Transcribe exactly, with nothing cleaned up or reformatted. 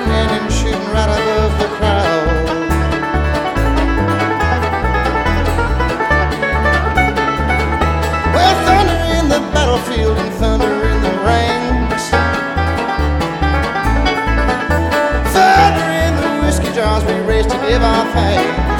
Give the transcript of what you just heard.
and him shooting right above the crowd. Well, thunder in the battlefield and thunder in the ranks, thunder in the whiskey jars we raised to give our thanks.